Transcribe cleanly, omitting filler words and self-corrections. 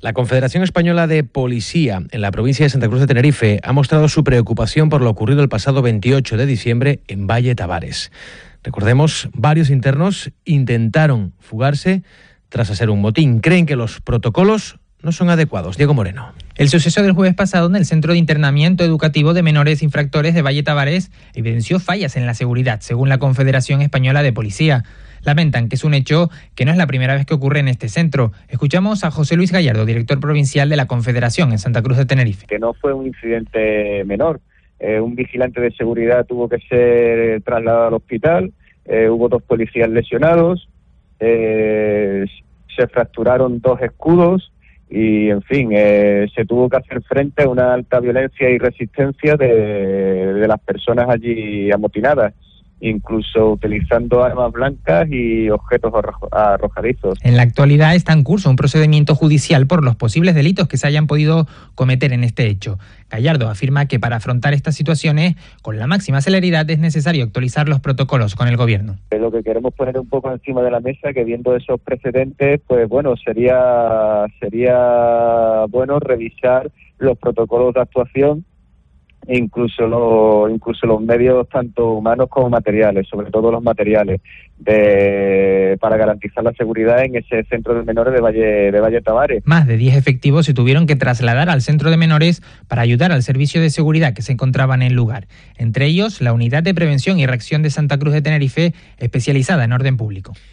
La Confederación Española de Policía en la provincia de Santa Cruz de Tenerife ha mostrado su preocupación por lo ocurrido el pasado 28 de diciembre en Valle Tavares. Recordemos, varios internos intentaron fugarse tras hacer un motín. Creen que los protocolos no son adecuados. Diego Moreno. El suceso del jueves pasado en el Centro de Internamiento Educativo de Menores Infractores de Valle Tavares evidenció fallas en la seguridad, según la Confederación Española de Policía. Lamentan que es un hecho que no es la primera vez que ocurre en este centro. Escuchamos a José Luis Gallardo, director provincial de la Confederación en Santa Cruz de Tenerife. Que no fue un incidente menor. Un vigilante de seguridad tuvo que ser trasladado al hospital. Hubo 2 policías lesionados. Se fracturaron 2 escudos. Y, en fin, se tuvo que hacer frente a una alta violencia y resistencia de las personas allí amotinadas, incluso utilizando armas blancas y objetos arrojadizos. En la actualidad está en curso un procedimiento judicial por los posibles delitos que se hayan podido cometer en este hecho. Gallardo afirma que para afrontar estas situaciones con la máxima celeridad es necesario actualizar los protocolos con el gobierno. Lo que queremos poner un poco encima de la mesa, que viendo esos precedentes, pues bueno, sería bueno revisar los protocolos de actuación, incluso los medios tanto humanos como materiales, sobre todo los materiales, para garantizar la seguridad en ese centro de menores de Valle Tavares. Más de 10 efectivos se tuvieron que trasladar al centro de menores para ayudar al servicio de seguridad que se encontraba en el lugar. Entre ellos, la Unidad de Prevención y Reacción de Santa Cruz de Tenerife, especializada en orden público.